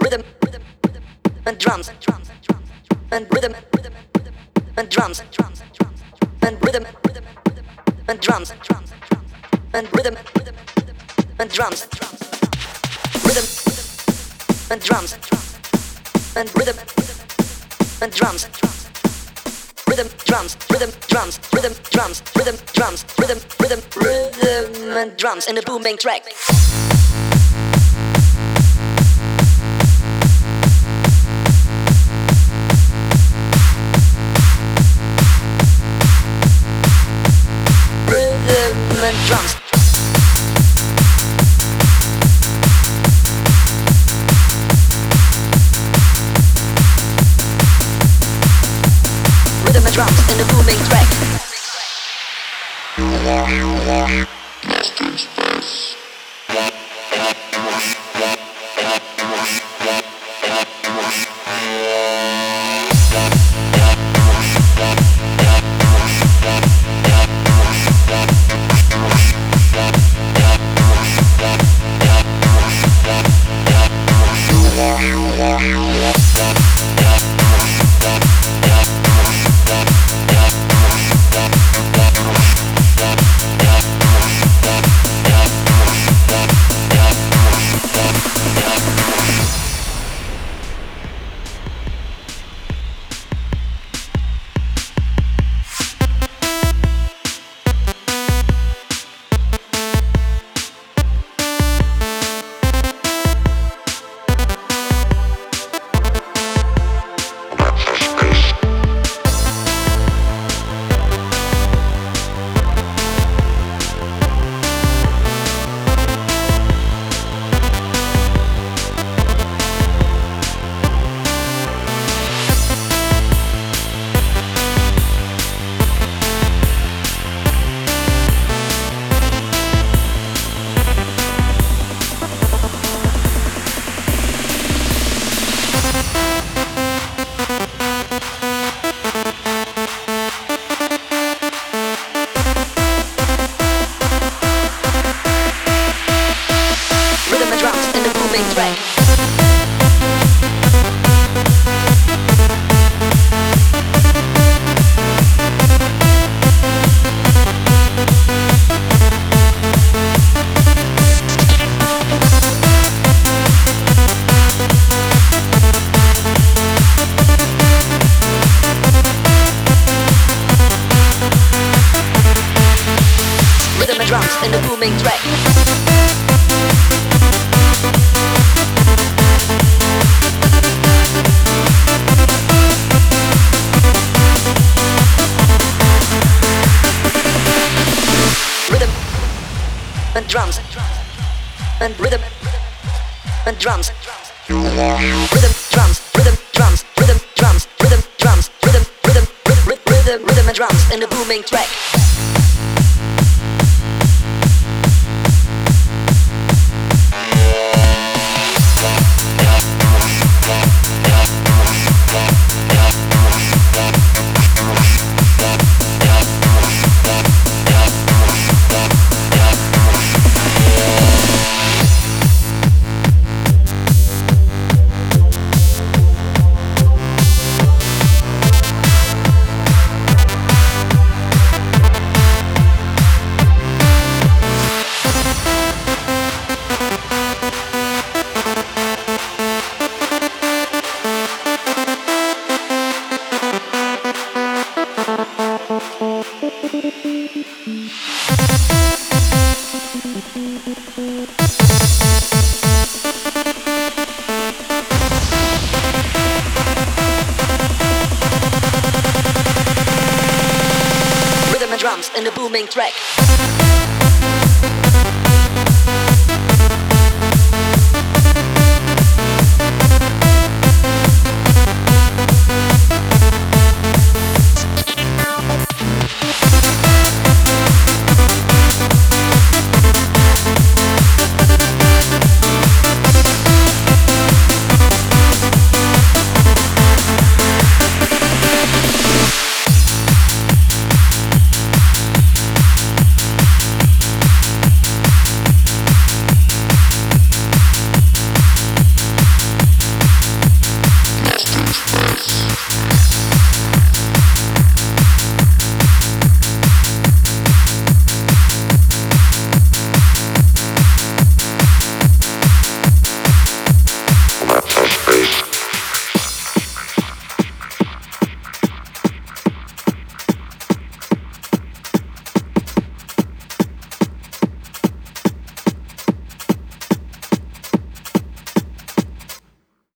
rhythm and drums and rhythm and drums and rhythm and drums and rhythm and drums rhythm and drums and rhythm and drums rhythm drums rhythm drums rhythm drums rhythm drums rhythm and drums in a booming track. Rhythm and drums. Rhythm and drums in the booming track. Drums in the booming track. Rhythm and drums and rhythm and drums. Rhythm drums, rhythm drums, rhythm drums, rhythm drums, rhythm and drums in the booming track. Drums in the booming track.